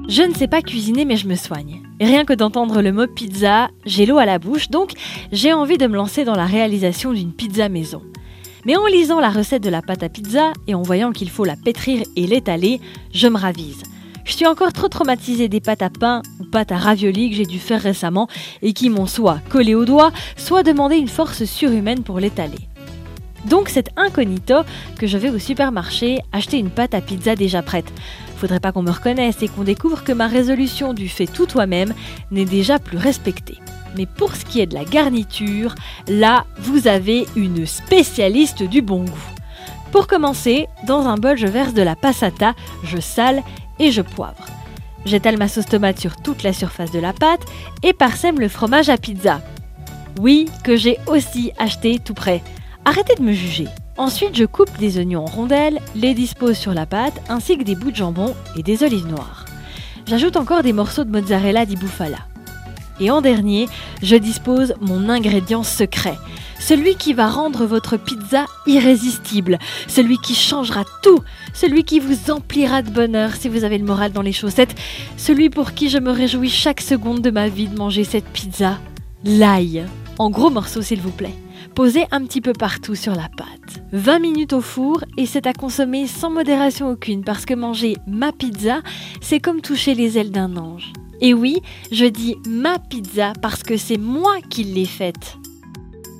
Je ne sais pas cuisiner mais je me soigne. Et rien que d'entendre le mot pizza, j'ai l'eau à la bouche, donc j'ai envie de me lancer dans la réalisation d'une pizza maison. Mais en lisant la recette de la pâte à pizza et en voyant qu'il faut la pétrir et l'étaler, je me ravise. Je suis encore trop traumatisée des pâtes à pain ou pâtes à ravioli que j'ai dû faire récemment et qui m'ont soit collé au doigt, soit demandé une force surhumaine pour l'étaler. Donc c'est incognito que je vais au supermarché acheter une pâte à pizza déjà prête. Faudrait pas qu'on me reconnaisse et qu'on découvre que ma résolution du fais tout toi-même n'est déjà plus respectée. Mais pour ce qui est de la garniture, là vous avez une spécialiste du bon goût. Pour commencer, dans un bol je verse de la passata, je sale et je poivre. J'étale ma sauce tomate sur toute la surface de la pâte et parsème le fromage à pizza. Oui, que j'ai aussi acheté tout prêt. Arrêtez de me juger. Ensuite, je coupe des oignons en rondelles, les dispose sur la pâte, ainsi que des bouts de jambon et des olives noires. J'ajoute encore des morceaux de mozzarella di bufala. Et en dernier, je dispose mon ingrédient secret. Celui qui va rendre votre pizza irrésistible. Celui qui changera tout. Celui qui vous emplira de bonheur si vous avez le moral dans les chaussettes. Celui pour qui je me réjouis chaque seconde de ma vie de manger cette pizza. L'ail. En gros morceaux s'il vous plaît. Posez un petit peu partout sur la pâte. 20 minutes au four et c'est à consommer sans modération aucune parce que manger ma pizza, c'est comme toucher les ailes d'un ange. Et oui, je dis ma pizza parce que c'est moi qui l'ai faite.